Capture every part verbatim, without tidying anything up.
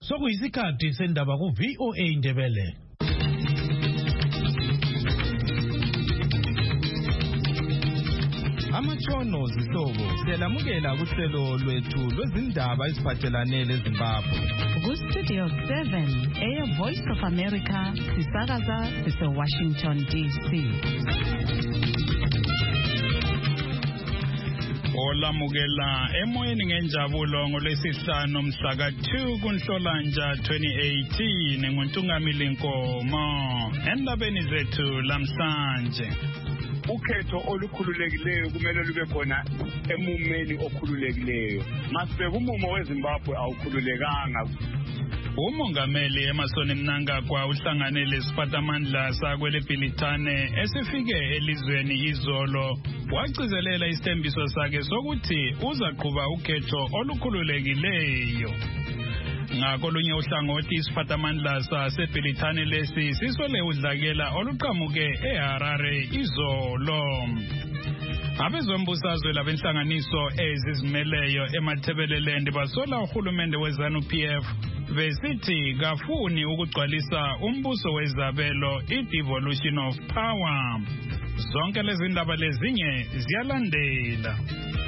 Sokuyisikhathi sendaba ku V O A Indebele. Amatshono zihlobo siyalamukela kuhlelo lwethu lwezindaba eziphathelane leZimbabwe. Ku Studio seven, Air Voice of America, sisakaza sise Washington D C. Olamukela emoyeni ngenjabulo ngolwesihlanu mhla ka two kuNhlolanja twenty eighteen nguNtungamili Nkomo. Endabeni zethu lamhlanje, ukhetho olukhululekileyo kumele lube khona emumeni okhululekileyo. Masibeka umumo weZimbabwe awukhululekanga. Umongameli Emmerson Mnangagwa uhlanganele isiphatamandla sakwele Bhilithane esifike elizweni izolo wagcizelela isithembiso sakhe sokuthi uzaqhuba ukhetho olukhululekileyo. Ngakolunye uhlangothi isiphatamandla saseBhilithane lesi sisole udlakela oluqhamuke eHarare izolo. Abezombusazwe labenhlanganiso ezizimeleyo eMathebeleland basola uhulumende weZANU P F besithi kafuni ukugcwalisa umbuso wezabelo i-devolution of power. Zonke lezi ndaba lezinye ziyalandela.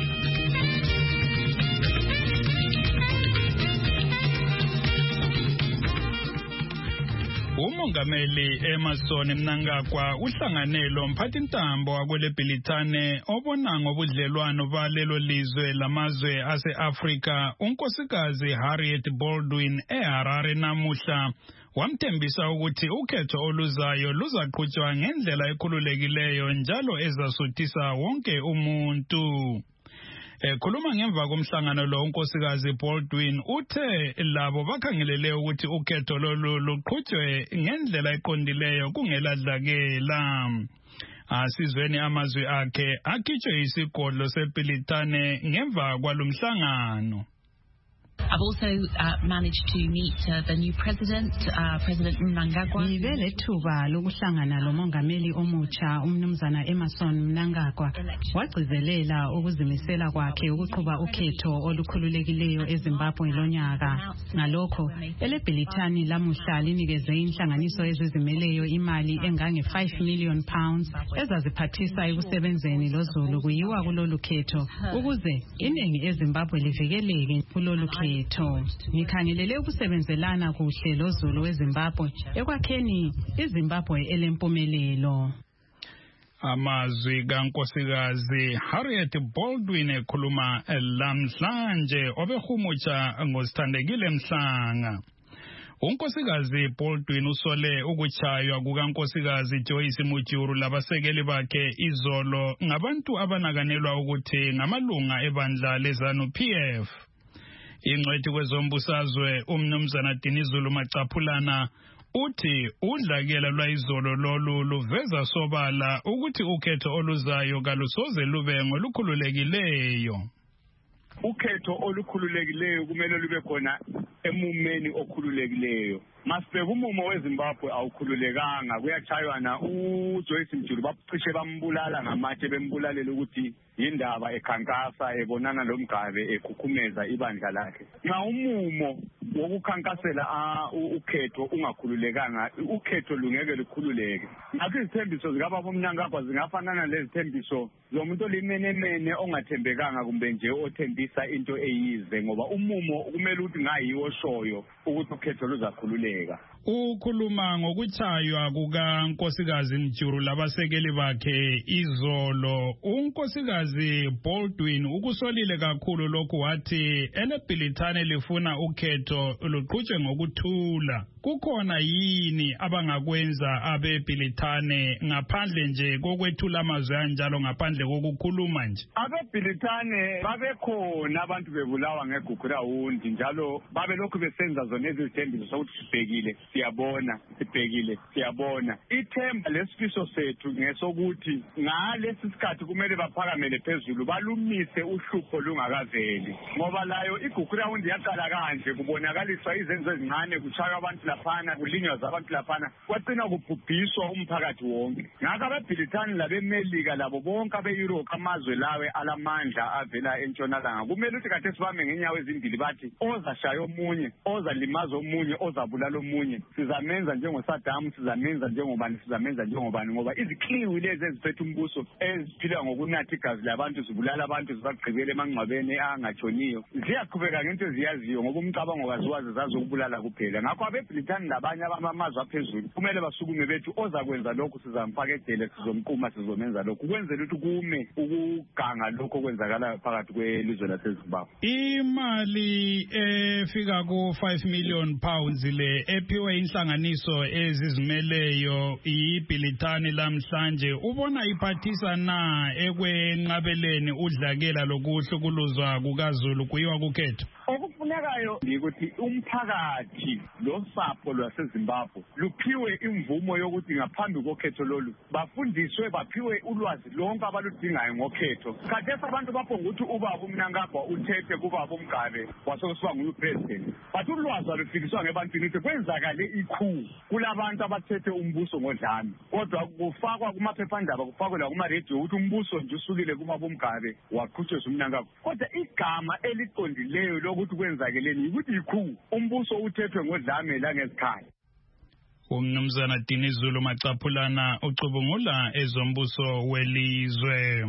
Umongameli Emmerson Mnangagwa uhlanganelo mphathintambo wakwele Bhilithane obona ngobudlelwano balelo lizwe lamazwe ase-Afrika unkosikazi Harriet Baldwin eHarare namuhla wamthembisa ukuthi ukhetho oluzayo luzaqhutshwa ngendlela ekhululekileyo njalo ezasuthisa wonke umuntu. Ekhuluma ngemva komhlangano lo unkosikazi Baldwin uthe labo bakhangelele ukuthi ukhetho lolu luqhutshwe ngendlela eqondileyo kungeladlakela. Asizweni amazwi akhe akhitshwe isigodlo seBhilithane ngemva kwalomhlangano. I've also uh, managed to meet uh, the new president, uh, President Mnangagwa. Ngivele thuba lokuhlangana lomongameli omutsha umnumzana Emmerson Mnangagwa wagcizelela ukuzimisela kwakhe ukuqhuba ukhetho olukhululekileyo eZimbabwe lonyaka. Ngalokho eleBhilithane lamuhla linikeze inhlanganiso ezizimeleyo imali engange five million pounds ezaziphathisa ekusebenzeni loZulu kuyiwa kulolu khetho ukuze iningi eZimbabwe livikeleke kulolu khetho. Ngikhangelele ukusebenzelana kuhle loZulu weZimbabwe ekwakheni iZimbabwe elempumelelo. Amazwi kankosikazi Harriet Baldwin ekhuluma lamhlanje obehumutsha ngosithandekile Mhlanga. Unkosikazi Baldwin usole ukuchaywa kukankosikazi Joyce Mujuru labasekeli bakhe izolo ngabantu abanakanelwa ukuthi ngamalunga ebandla leZANU P F. Ingcwethi kwezombusazwe umnumzana Dinizulu Macaphulana uthi udlakela lwayizolo lolu luveza sobala ukuthi ukhetho oluzayo kalusoze lube ngolukhululekileyo. Ukhetho olukhululekileyo kumele lube khona emumeni okhululekileyo. Masibeka umumo weZimbabwe awukhululekanga. Kuyachaywana uJoyce Mjulu bacishe bambulala ngamatshe bembulalela ukuthi indaba ekhankasa ebonana lomgabe ekhukhumeza ibandla lakhe. Nxa umumo wokukhankasela ukhetho ungakhululekanga ukhetho lungeke lukhululeke. Ngakho izithembiso zikababa uMnangagwa zingafanana lezithembiso zomuntu olimenemene ongathembekanga kumbe nje othembisa into eyize ngoba umumo kumele ukuthi ngayiwo shoyo ukuthi ukhetho luzakhululeka. Ukhuluma ngokuchaywa kukankosikazi Mjuru labasekeli bakhe izolo. Unkosikazi Baldwin ukusolile kakhulu lokhu wathi eleBhilithane lifuna ukhetho luqhutshwe ngokuthula. Kukhona yini abangakwenza abeBhilithane ngaphandle nje kokwethula amazwi anjalo ngaphandle kokukhuluma nje? AbeBhilithane babekhona abantu bebulawa ngegugu lawundi njalo babelokhu besenza zona ezithembiso sokuthi sibhekile siyabona sibhekile siyabona ithemba lesifiso sethu ngesokuthi ngalesi sikhathi kumele baphakamele phezulu balumise uhlupho lungakaveli ngoba layo iguground yaqala kanje kubonakaliswa izenzo ezincane kuchaywa abantu laphana kulinywa zabantu laphana kwagcina kubhubhiswa umphakathi wonke ngakho ababhilithani labemelika labo bonke abe-Europe amazwe lawe alamandla avela entshonalanga kumele ukuthi kade sibambe ngenyawo ezimbili bathi ozashaya omunye ozalimaza omunye ozabulala omunye sizamenza njengoSaddam sizamenza njengobani sizamenza njengobani ngoba izikliwi lezi eziphethe umbuso eziphila ngokunatha igazi labantu zibulala abantu zibagqibele emangcwabeni angatshoniyo ziyaqhubeka ngento eziyaziyo ngoba umcabango kaziwazi zazokubulala kuphela ngakho abeBrithani labanye abamazwe aphezulu kumele basukume bethu ozakwenza lokho sizamfaka edele sizomquma sizomenza lokho kwenzela ukuthi kume ukuganga lokho kwenzakala phakathi kwelizwe laseZimbabwe. Imali efika ku five million pounds le ephiwe inhlanganiso ezizimeleyo iBrithani lamhlanje ubona iphathisa na ekwenqabeleni udlakela lokuhlukuluzwa kukaZulu kuyiwa kukhetho. Okufunekayo ukuthi umphakathi losapho lwaseZimbabwe luphiwe imvumo yokuthi ngaphambi kokhetho lolu bafundiswe baphiwe ulwazi lonke abaludingayo ngokhetho. Khathesi abantu baphonga ukuthi ubaba uMnangagwa uthethe kubaba uMgabe wasokusiba nguye president. But ulwazi alufikiswa ngebantwini ukuthi kwenzakale ikhu kulabantu abathethe umbuso ngodlame. Kodwa kufakwa kumaphephandaba kufakwe la kuma radio ukuthi umbuso nje usukile kubaba uMgabe waqhutshwa uMnangagwa. Kodwa igama eliqondileyo lokuthi kwenzakeleni ukuthi ikhu umbuso uthethwe ngodlame la ngezikhaya. Umnumzana Dinizulu Macaphulana ucubungula ezombuso welizwe.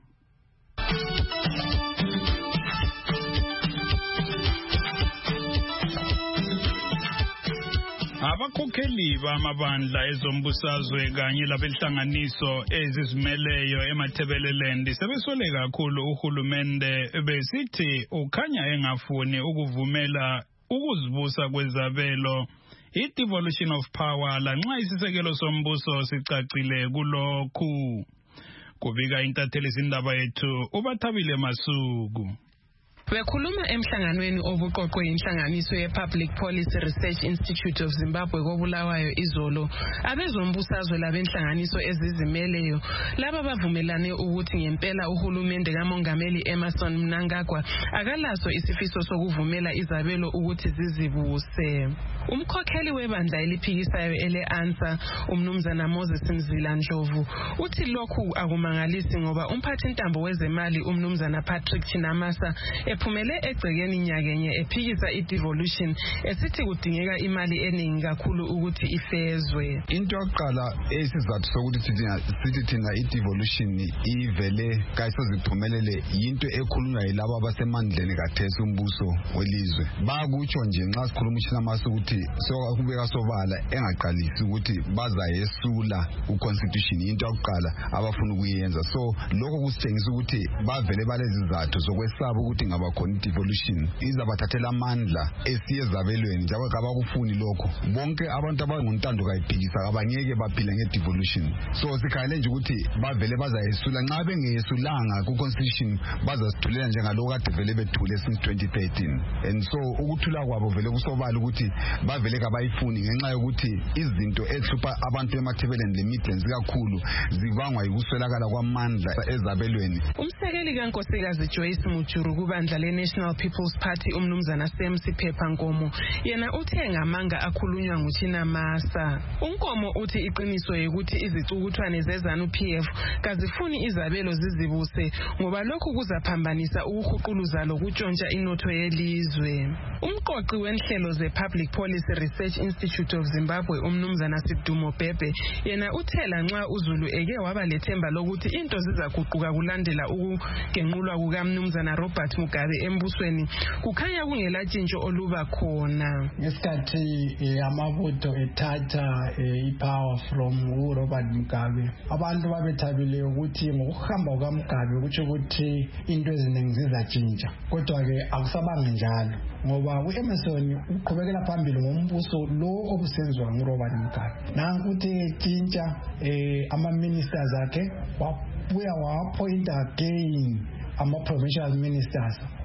Abakhokheli bamabandla ezombusazwe kanye labenhlanganiso ezizimeleyo eMathebeleland sebesole kakhulu uhulumende besithi ukhanya engafuni ukuvumela ukuzibusa kwezabelo i-devolution of power lanxa isisekelo sombuso sicacile kulokhu. Kubika intatheli zindaba yethu uBathabile Masuku. Bekhuluma emhlanganweni obuqoqwe inhlanganiso ye-Public Policy Research Institute of Zimbabwe koBulawayo izolo, abezombusazwe labenhlanganiso ezizimeleyo laba bavumelane ukuthi ngempela uhulumende kaMongameli Emmerson Mnangagwa akalaso isifiso sokuvumela izabelo ukuthi zizibuse. Umkhokheli webandla eliphikisayo ele-ANSA umnumzana Moses Mzila Ndlovu uthi lokhu akumangalisi ngoba umphathi ntambo wezemali umnumzana Patrick Chinamasa ephumele egcekeni nyakenye ephikisa i-devolution esithi kudingeka imali eningi kakhulu ukuthi ifezwe. Into yokuqala esizathu sokuthi sithi thina i-devolution ivele kayisoziphumelele yinto ekhulunywa yilabo abasemandleni kathesi umbuso welizwe. Bakutsho nje nxa sikhuluma uChinamasa ukuthi sokubeka sobala engaqalisi ukuthi bazayesula u-constitution into yokuqala abafuna ukuyenza. So lokho kusitshengisa ukuthi bavele balezizathu zokwesaba ukuthi ngabakhona i-devolution izabathathela amandla esiyezabelweni njalo kabakufuni lokho. Bonke abantu abangontando kayiphikisa abangeke baphile nge-devolution. So sikhayele nje ukuthi bavele bazayesula nxa bengeyesulanga ku-constitution bazasithulela njengaloko kade vele bethule since twenty thirteen. And so ukuthula kwabo vele kusobala ukuthi bavele kabayifuni ngenxa yokuthi izinto ezihlupha abantu eMathebeleland le-Midlands kakhulu zibangwa yikuswelakala kwamandla ezabelweni. Umsekeli kaNkosikazi Joyce Mujuru kubandla le-National People's Party umnumzana Sam Siphetha Nkomo yena uthe ngamanga akhulunywa nguChinamasa. uNkomo uthi iqiniso ukuthi izicukuthwane zeZANU P F kazifuni izabelo zizibuse ngoba lokhu kuzaphambanisa ukuhuquluza lokutshontsha inotho yelizwe. Umqoqi wenhlelo ze-Public Policy Research Institute of Zimbabwe umnumzana Sidumo Bhebhe yena uthela nxa uZulu eke waba lethemba lokuthi into zizaguquka kulandela ukugenqulwa kukamnumzana Robert Mugabe embusweni kukhanya kungela tshintsho oluba khona. Ngesikhathi amabutho ethatha ipower from uRobert Mugabe abantu babethabile ukuthi ngokuhamba kukaMugabe kutsho ukuthi into eziningi zizatshintsha, kodwa ke akusabanga njalo ngoba uEmmerson uqhubekela phambili ngombuso lo obusenziwa nguRobert Mugabe. Nanku ukuthi tshintsha ama-ministers akhe wabuya wa-appoint again ama-provincial ministers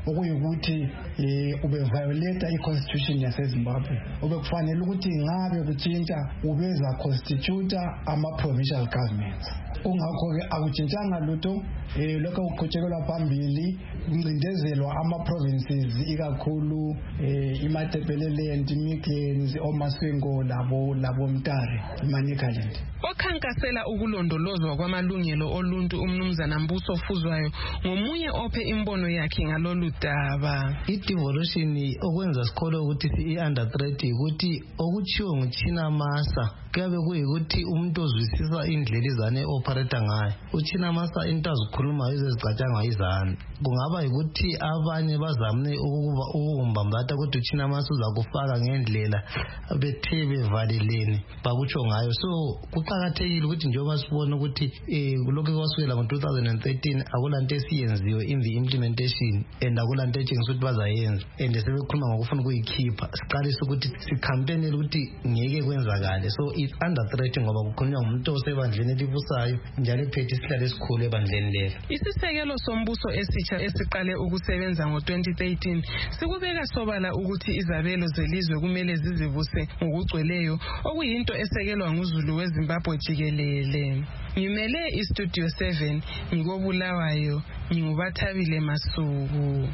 okuyukuthi eh ube violate i-constitution yaseZimbabwe. Ube kufanele ukuthi ngabe kutshintsha ubeza constitute ama-provincial governments. Kungakho-ke akutshintshanga lutho eh lokho ukuqhutshekelwa phambili kuncindezelwa ama-provinces ikakhulu eh iMatebeleland, iMidlands, oMaswengo labo labo Mtare, iManicaland. Okhankasela ukulondolozwa kwamalungelo oluntu umnumzana Mbuso Fuzwayo ngomunye ophe imbono yakhe ngalolu daba. I-devolution okwenza sikolo ukuthi i-under threat ukuthi okuchiwo nguChina Masa kuyabe kuyikuthi umuntu ozwisisa indlela izane operator ngayo. uChina Masa into azikhuluma ezizicatshanga izane. Kungaba ukuthi abanye bazamne ukuba ukumbambatha ukuthi uChina Masa uzakufaka ngendlela bethe bevalelene bakutsho ngayo. So kuqakathekile ukuthi njengoba sibona ukuthi eh kulokho kwasukela ngo two thousand thirteen akulanto esiyenziwe in the implementation and akulanto etshengisa ukuthi bazayenza and sebekhuluma ngokufuna ukuyikhipha. Siqalise ukuthi sicampaign ukuthi ngeke kwenzakale. So it's under threat ngoba kukhulunywa ngumuntu osebandleni elibusayo njalo ephethe isihlalo esikhulu ebandleni lelo. Isisekelo sombuso esitsha esiqale ukusebenza ngo twenty thirteen sikubeka sobala ukuthi izabelo zelizwe kumele zizivuse ngokugcweleyo okuyinto esekelwa nguZulu weZimbabwe jikelele. Ngimele iStudio seven ngikobulawayo ngingubathabile Masuku.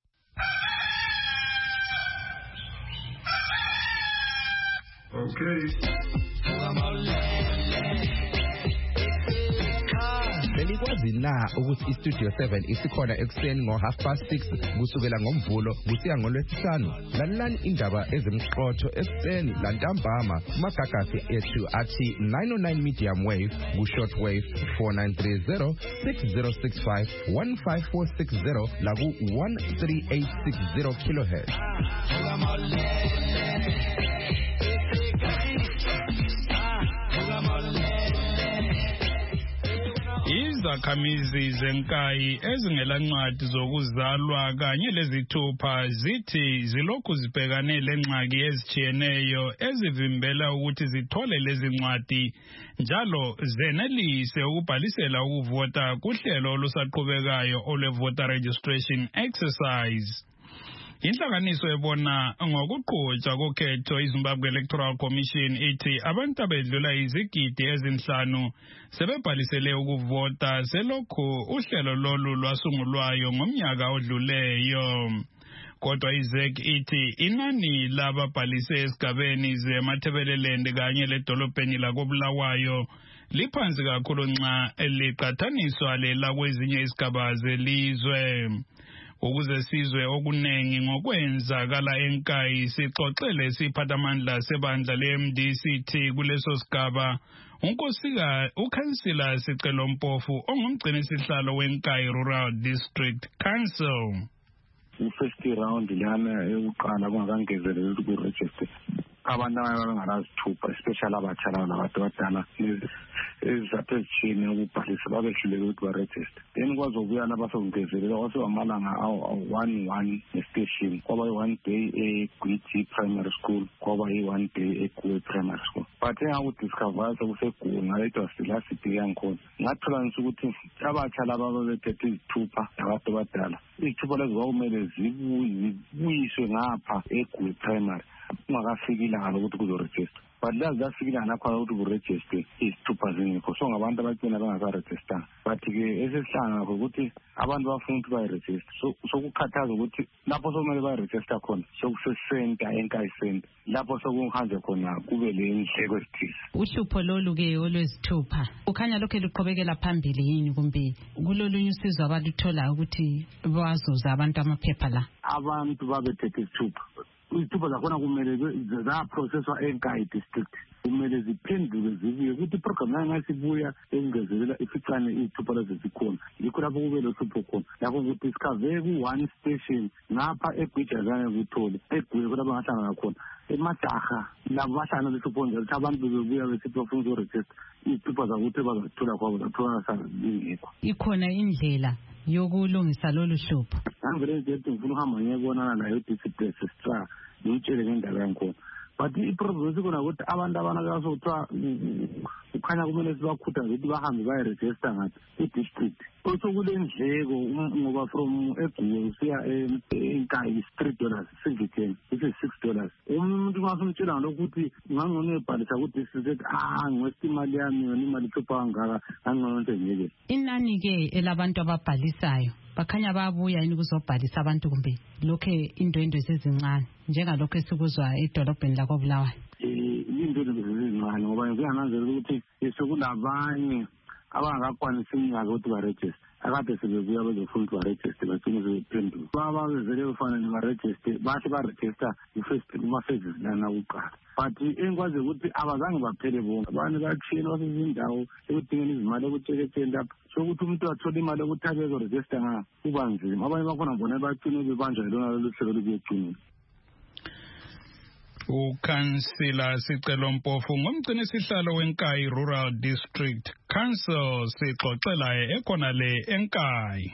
Okay. Belikwazi na ukuthi iStudio seven isikhona ekuseni ngo half past six kusukela ngomvulo kusiya ngolwesihlanu. Lalelani indaba ezimxotho ekuseni lantambama kumagagasi ethu athi nine oh nine medium wave ku short wave four nine three zero six zero six five one five four six zero la ku one three eight six zero kilohertz. Izakhamizi zenkayi ezingelancwadi zokuzalwa kanye lezithupha zithi zilokhu zibhekane lengxaki ezijiyeneyo ezivimbela ukuthi zithole lezi ncwadi njalo zenelise ukubhalisela ukuvota kuhlelo olusaqhubekayo olwe-voter registration exercise. Inhlanganiso ebona ngokuqhutshwa kokhetho iZimbabwe Electoral Commission ithi abantu abedlula izigidi ezinhlanu sebebhalisele ukuvota selokhu uhlelo lolu lwasungulwayo ngomnyaka odluleyo. Kodwa iZ E C ithi inani lababhalise esigabeni zeMatebeleland kanye ledolobheni lakobulawayo liphansi kakhulu nxa liqathaniswa lela kwezinye izigaba zelizwe. Ukuze sizwe okunengi ngokwenzakala enkayi sixoxele siphathamandla sebandla le-M D C T kuleso sigaba unkosika ukhansila Sicelo Mpofu ongumgcini sihlalo wenkayi Rural District Council. First round lana eyokuqala kungakangezeleli ku-register abantu abangazithupha especially abatsha labantu abadala izizathu ezithini ukubhalisa babehluleke ukuthi baregister. Then kwazobuya labasongezelela kwasewamalanga awu-one one estation kwaba yi-one day eGwiti Primary School kwaba yi-one day eGuwe Primary School. But engakudiscover sekuseGuwe ngaletwa sila sibheke yangikhona ngathola nje ukuthi abatsha laba babethethe izithupha nabantu abadala izithupha lezo kwakumele zibuyiswe ngapha eGuwe Primary ungakafikile ngalokuthi kuzoregister. But lazi zafikile ngakho ukuthi kuregister izithupha zingekho so ngabantu abagcina bangasaregister. But ke esesihlanga ngakho ukuthi abantu bafuna ukuthi bayiregister so sokukhathaza ukuthi lapho sokumele bayiregister khona sokusesenta enkayi center lapho sokuhanje khona kube le ndleko ezithile. Uhlupho lolu ke olwezithupha ukhanya lokho luqhubekela phambili yini kumbe kulolunye usizo abaluthola ukuthi bazuza abantu amaphepha la abantu babethethe izithupha izithupha zakhona kumele zaprocesswa enkayi district kumele ziphenduke zibuye ukuthi iprogram nayo sibuya engezelela ificane izithupha lezi zikhona yikho lapho kube lohlupho khona lapho ukuthi sikhave ku-one station ngapha eGwijazane kuthole eGuwe kulapho ngahlangana khona eMadaha labo bahlangana lehlupho nje ukuthi abantu bebuya besithi bafuna ukuregister izithupha zakuthi bazazithola kwabo zathola sazingekho. Ikhona indlela yokulungisa lolu hlupho. Ngivele nje ngifuna uhamba ngiyebonana nayo discipline sister ngitshele ngendaba yangikhona. But iproblem ikona ukuthi abantu abanaka sokuthiwa ukhanya kumele sibakhuthaze ukuthi bahambe bayiregister ngathi i-district Osokudendleko ngoba from eGugu siya eNkayi three dollars singitheni ithi six dollars. Umuntu masumtshela lokuthi ngangone ebhalisa ukuthi size ah ngwesti imali yami yona imali ikhipha ngaka angcono nje ngeke. Inani ke elabantu ababhalisayo bakhanya bayabuya yini kuzobhalisa abantu kumbe lokho indwendwe ezincane njengalokho esikuzwa edolobheni lakoBulawayo. Eh indwendwe ezincane ngoba ngiyananzela ukuthi sekulabanye abangakwanisa iminyaka ukuthi ba-register akade sebebuya bezofuna ukuthi ba-register bagcine sebephendula baba bezele kufanele ba-register bathi ba-register i-first kuma-phases lana kuqala but engikwazi ukuthi abazange baphele bonke abanye bathiyeni basezindawo ekudingeni izimali ekutsheketheni lapha sokuthi umuntu athole imali yokuthi abeko-register nga kuba nzima abanye bakhona bona bacine bebanjwa yilona lolu hlelo lukuyeqinile. Ukhansila Sicelo Mpofu ngumgcini sihlalo weNkayi Rural District Council sixoxela ekhona le eNkayi.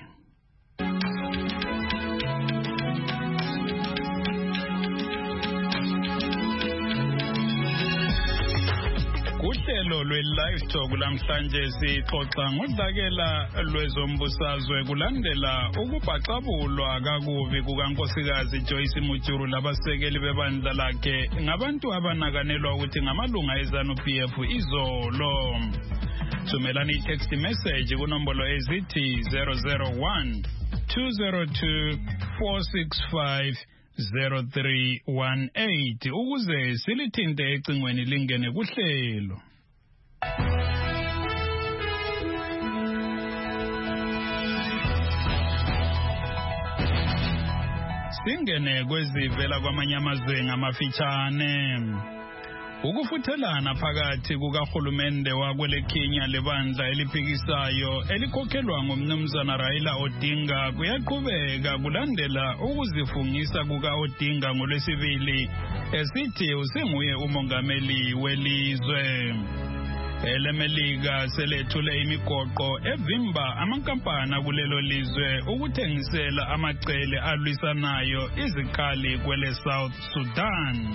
Kuhlelo lwe-livestock lamhlanje sixoxa ngodlakela lwezombusazwe kulandela ukubhaxabulwa kakubi kukankosikazi Joyce Mujuru labasekeli bebandla lakhe ngabantu abanakanelwa ukuthi ngamalunga eZANU-P F izolo. Thumelani i-text message kunombolo ezithi zero zero one two zero two four six five zero three one eight ukuze silithinte ecingweni lingene kuhlelo. Singene kwezivela kwamanye amazwe ngamafitshane. Ukufuthelana phakathi kukahulumende wakwele Kenya lebandla eliphikisayo elikhokhelwa ngumnumzana Raila Odinga kuyaqhubeka kulandela ukuzifungisa kuka Odinga ngolwesibili esithi usenguye umongameli welizwe. EleMelika selethule imigoqo evimba amankampani kulelo lizwe ukuthengisela amacele alwisanayo izikhali kwele South Sudan.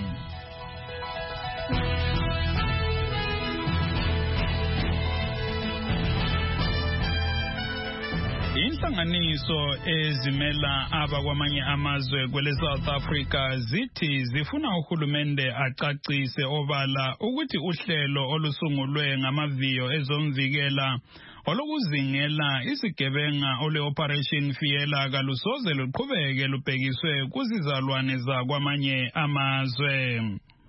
Inhlanganiso ezimela abakwamanye amazwe kwele South Africa zithi zifuna uhulumende acacise obala ukuthi uhlelo olusungulwe ngamaviyo ezomvikela olukuzingela isigebenga ole Operation Fiela kalusoze luqhubeke lubhekiswe kuzizalwane zakwamanye amazwe.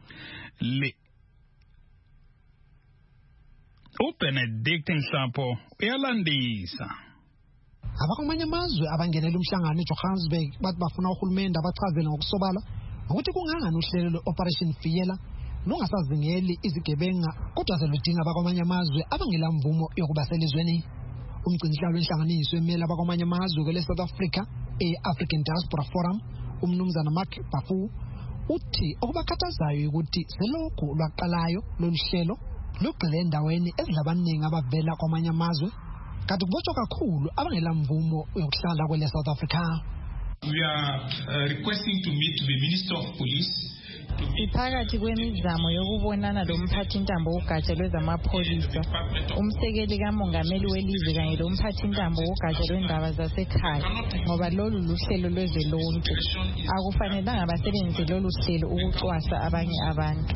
uBenedict Nhlapo uyalandisa. Abakwamanye amazwe abangenela umhlangano eJohannesburg bathi bafuna uhulumende abachazele ngokusobala ukuthi kungangani uhlelo lwe-Operation Fiela lungasazingeli izigebenga kodwa seludinga abakwamanye amazwe abangela mvumo yokuba selizweni. Umgcinisihlalo wenhlanganiso emela abakwamanye amazwe kwele South Africa e-African Diaspora Forum umnumzana Mark Bafu uthi okubakhathazayo ukuthi selokhu lwaqalayo lolu hlelo lugxile endaweni ezilabaningi abavela kwamanye amazwe kanti kubotshwa kakhulu abangela mvumo yokuhlala kwele South Africa. We are uh, requesting to meet the Minister of Police. Iphakathi kwemizamo yokubonana lomphathintambo wogatsha lwezamapholisa, umsekeli kamongameli welizwe kanye lomphathintambo wogatsha lwendaba zasekhaya ngoba lolu luhlelo lwezwe lonke. Akufanelanga basebenzise lolu hlelo ukucwasa abanye abantu.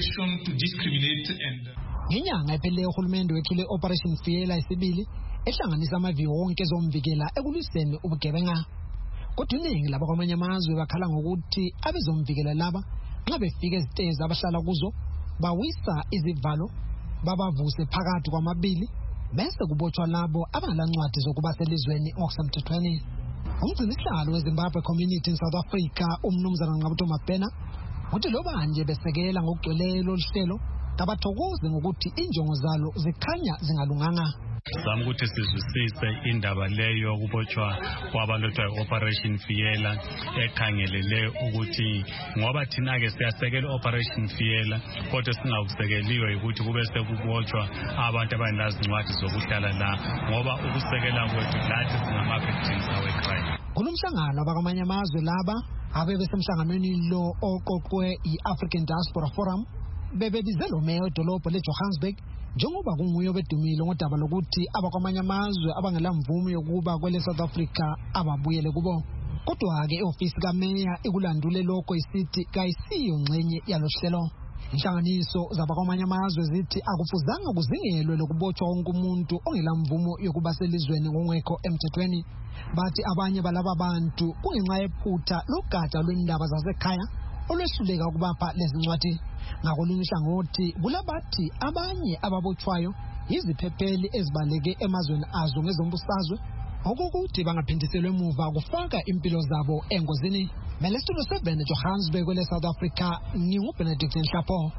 Ngenyanga ephelileyo uhulumende wethule Operation Fiela isibili ehlanganisa amaviyo wonke ezomvikela ekulwiseni ubugebenga. Kodwa iningi laba kwamanye amazwe bakhala ngokuthi abezomvikela laba nxa befika ezitezi abahlala kuzo bawisa izivalo babavuse phakathi kwamabili bese kubotshwa labo abangalancwadi zokuba selizweni ngokusemthethweni. Umgcinisihlalo weZimbabwe Community in South Africa umnumzana Nqabuto Mabhena uthi loba nje besekela ngokugcweleyo lolu hlelo kabathokoze ngokuthi injongo zalo zikhanya zingalunganga. Zama ukuthi sizwisise indaba leyo kubotshwa kwabantu othiwa Operation Fiela ekhangelele ukuthi ngoba thina ke siyasekela Operation Fiela kodwa singakusekeliwe ukuthi kube sekubotshwa abantu abanazincwadi zokuhlala la ngoba ukusekela kwethu lathi singama victims awe crime. Kulomhlangano abakwamanye amazwe laba abe besemhlanganweni lo oqoqwe i-African Diaspora Forum bebebize lo meya wedolobha leJohannesburg njengoba kunguye bedumile ngodaba lokuthi abakwamanye amazwe abangela mvumo yokuba kwele South Africa ababuyele kubo. Kodwa-ke i-ofisi kameya ikulandule lokho isithi kayisiyo ngxenye yalohlelo. Inhlanganiso zabakwamanye amazwe zithi akufuzanga kuzingelwe lokubotshwa wonke umuntu ongela mvumo yokuba selizweni ngongekho emthethweni. Bathi abanye balaba bantu kungenxa yephutha logatsha lwendaba zasekhaya olwehluleka ukubapha lezi ncwadi. Ngakolunye uhlangothi kulabathi abanye ababotshwayo yiziphepheli ezibaleke emazweni azo ngezombusazwe okokuthi bangaphindiselwe emuva kufaka impilo zabo engozini. Studio seven Johannesburg kwele South Africa, nginguBenedict Nhlapo.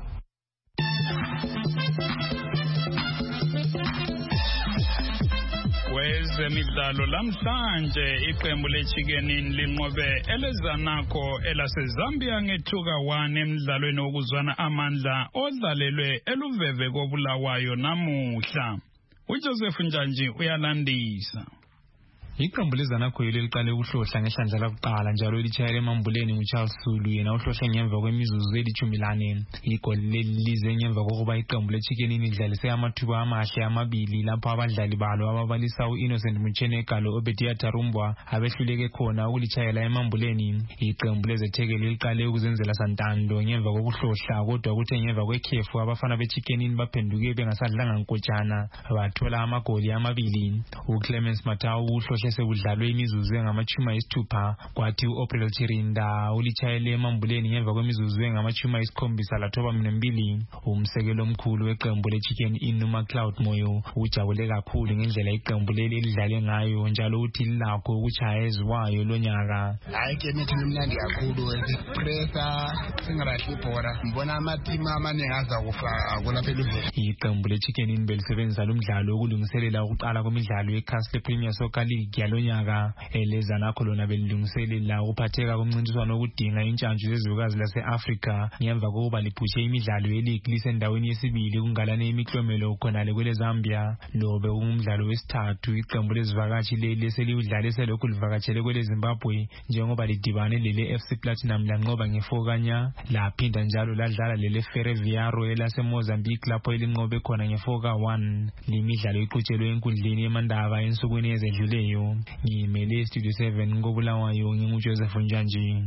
Kwezemidlalo lamhlanje iqembu leChicken linqobe elezanakho elaseZambia ngethuka one emidlalweni wokuzwana amandla odlalelwe eluveve kobulawayo namuhla. uJoseph Njanji uyalandisa. Iqembu lezanakho yilo liqale ukuhlohla ngehlandla lakuqala njalo elitshayela emambuleni nguCharles Sulu yena uhlohla ngemva kwemizuzu elithumi lane. Igoli leli lize ngemva kokuba iqembu leChicken lidlalise amathuba amahle amabili lapho abadlali balo ababalisa uInnocent Muchenegalo Obediah Tarumbwa abehluleke khona ukulitshayela emambuleni. Iqembu lezethekeli liqale ukuzenzela santando ngemva kokuhlohla kodwa kuthe ngemva kwekhefu abafana beChicken baphenduke bengasadlanga nkotshana bathola amagoli amabili. uClemens Matau uhlohla sekudlalwe imizuzu engamachuma isithupha kwathi uApril Chirinda ulitshayele emambuleni ngemva kwemizuzu engamachuma isikhombisa lathoba mbili. Umsekelo omkhulu weqembu leChicken Inuma Cloud Moyo ujabule kakhulu ngendlela iqembu leli elidlale ngayo njalo uthi lilakho ukuchaya eziwayo lonyaka. Hayi ke mithi mnandi kakhulu esipressa singarahli ibhora mbona amateam amaningi aza kufa kulapha elivele. Iqembu leChicken belisebenzisa lo mdlalo ukulungiselela ukuqala kwemidlalo yeCastle Premier Soccer League yalonyaka. Elezanakho lona belilungiselela ukuphatheka komncintiswano okudinga intshantshu zezilukazi lase-Afrika ngemva kokuba liphushe imidlalo yeleague lisendaweni yesibili kungalane imiklomelo khonale kwele Zambia. Lobe umdlalo wesithathu iqembu lezivakashi leli eseliwudlale selokhu livakatshele kwele Zimbabwe njengoba lidibane lele F C Platinum lanqoba nge-four kanya laphinda njalo ladlala lele Ferroviario elase Mozambique lapho elinqobe khona nge-four ka one. Limidlalo iqhutshelwe enkundleni yemandaba ensukwini ezedluleyo. Ngimele Studio seven ngobulawayo nginguJoseph Njanji.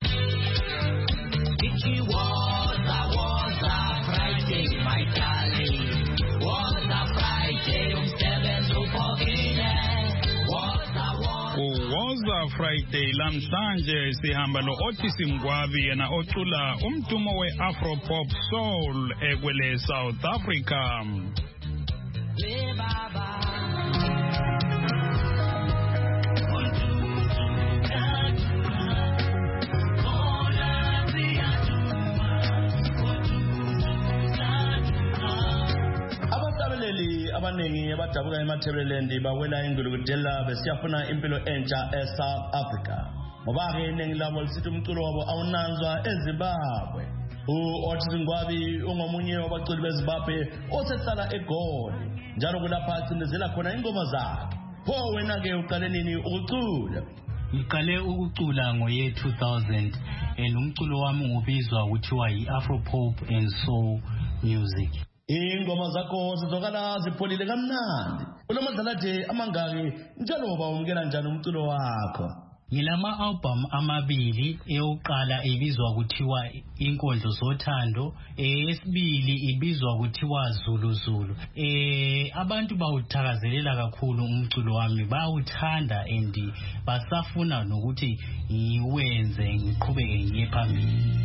Kuwoza Friday lamhlanje sihamba lo Otis Mgwabi yena ocula umdumo we-Afro Pop Soul ekwele South Africa. Abaningi abadabuka eMathebeleland bawela ingulukudela besiyafuna impilo entsha eSouth Africa ngoba ke iningi labo lisithi umculo wabo awunanzwa eZimbabwe. uOtis Mgwabi ungomunye wabaculi beZimbabwe osehlala eGoli njalo kulapha acindezela khona ingoma zakhe. Pho wena ke uqale nini ukucula? Ngiqale ukucula ngoye two thousand and umculo wami ubizwa ukuthiwa yi-Afro Pop and Soul Music. Ingoma zakho zizokala zipholile kamnandi. Unamadlalade amangaki njalo bawumkela njani umculo wakho? Ngilama album amabili, eyokuqala ibizwa kuthiwa Inkondlo Zothando, eyesibili ibizwa kuthiwa Zulu Zulu. Eh abantu bawuthakazelela kakhulu umculo wami, bawuthanda and basafuna nokuthi ngiwenze ngiqhubeke ngiye phambili.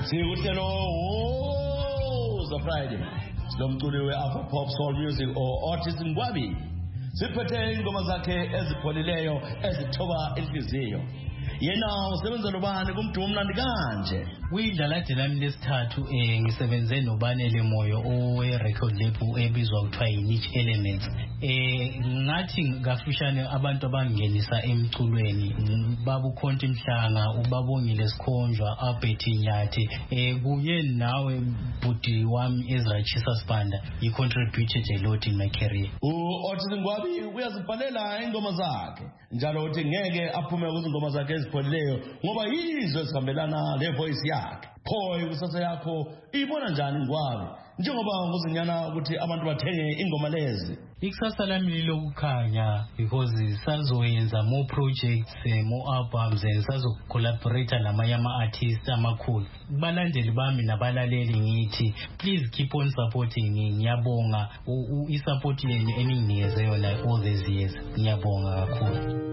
Sikuhlelo Woza Friday. Sinomculi we-Afropop Soul Music or Otis Ngwabi. Siphethe ingoma zakhe ezipholileyo ezithoba inhliziyo. Yena usebenza nobani kumntu omnandi kanje? Kuyidlala lami lesithathu eh ngisebenze noBanele Moyo owe record label ebizwa kuthiwa yi-Niche Elements. Eh ngathi ngafishane abantu abangenisa emculweni babu Khonti Mhlanga, ubabongile Sikhonjwa, Albert Nyathi, eh kuye nawe budi wami Ezra Chisa Spanda I contributed a lot in my career. U Otis Ngwabi uyazibhalela ingoma zakhe njalo uthi ngeke aphume kuzingoma zakhe ezipholileyo ngoba yizo ezihambelana le voice yakhe. Pho kusasa yakho ibona njani Ngwabi njengoba nguzinyana ukuthi abantu bathenge ingoma lezi? Ikusasa lami lilokukhanya because sazoyenza more projects, more albums and sazocollaborate namanye ama-artists amakhulu. Balandeli bami nabalaleli ngithi please keep on supporting. Ngiyabonga i-support yenu eninginikeze yona all these years. Ngiyabonga kakhulu.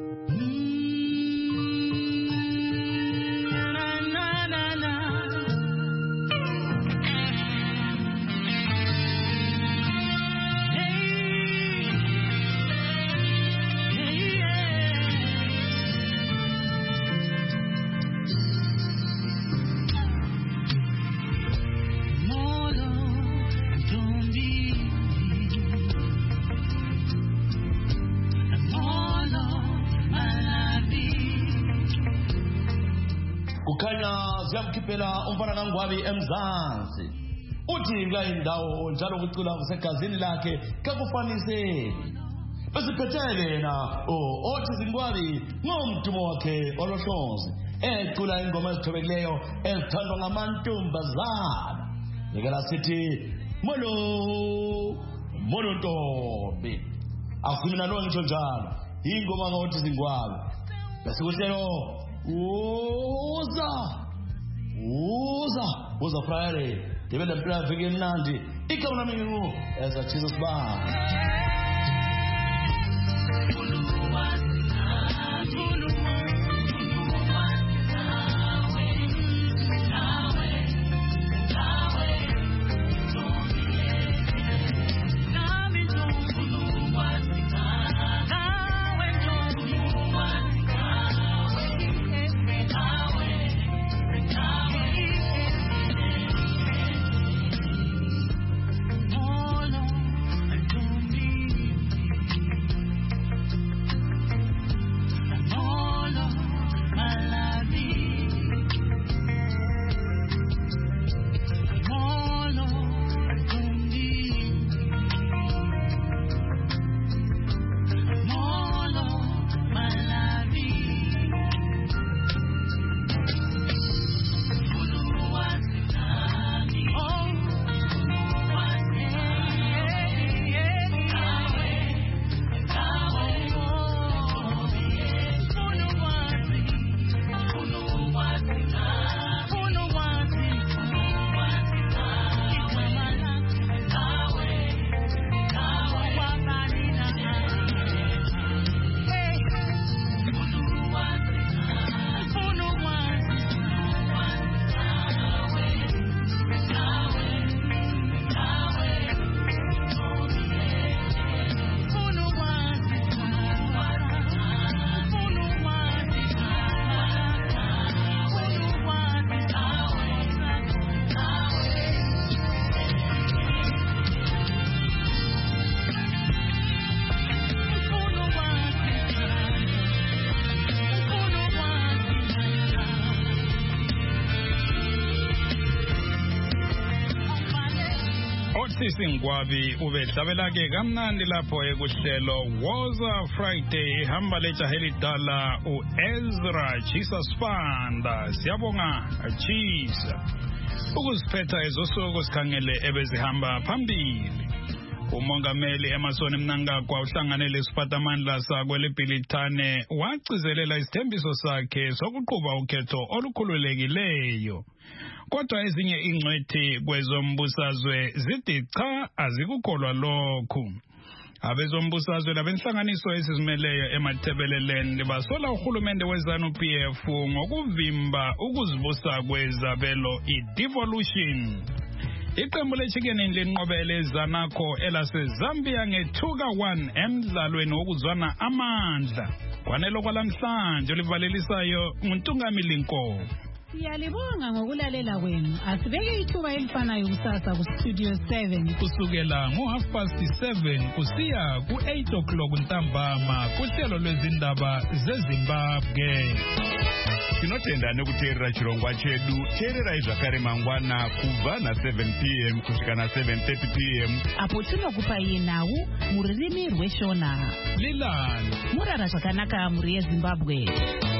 Phela umfana kaNgwabi eMzansi uthi ngila indawo njalo ukucula kusegazini lakhe kakufaniseni besiphethele na o Otis Ngwabi ngomdumo wakhe olohlozi ecula ingoma ezithobekileyo ezithandwa ngamantombazana ngeke sithi molo molo ntombi akumina lo ngisho njalo ingoma kaOtis Ngwabi besikuhlelo uza Uza, Uza Friday. Debe la mpira vige nandi. Ika unamengu Ezra Chisa Spanda. Sisi Ngwabi ubedlavela ke kamnandi lapho ekuhlelo Woza Friday hamba lejaha elidala uEzra Chisa Spanda. Siyabonga Chisa ukuziphetha ezosuku sikhangele ebezihamba phambili. Umongameli Emerson Mnangagwa uhlanganele isiphatamandla sakwe leBhilithane wagcizelela isithembiso sakhe sokuqhuba ukhetho olukhululekileyo. Kodwa ezinye ingcwethi kwezombusazwe zithi cha azikukholwa lokhu. Abezombusazwe labenhlanganiso ezizimeleyo eMathebeleleni basola uhulumende weZanu-P F ngokuvimba ukuzibusa kwezabelo i-devolution. Iqembu leChicken linqobele Zanaco elaseZambia ngethuka one emdlalweni wokuzwana amandla. Kwanelo kwalamhlanje olivalelisayo nguNtungamili Nkomo. Siyalibonga ngokulalela kwenu. Asibeke ithuba elifanayo kusasa ku Studio seven kusukela ngo half past seven kusiya ku eight o'clock ntambama kuhlelo lwezindaba zeZimbabwe. Tinotenda nekuteerera chirongwa chedu. Teererai zvakare mangwana kubva na seven p m kusvika na seven thirty p m apo tinokupai nhau mururimi rweshona. Lilani murara zvakanaka muri yeZimbabwe.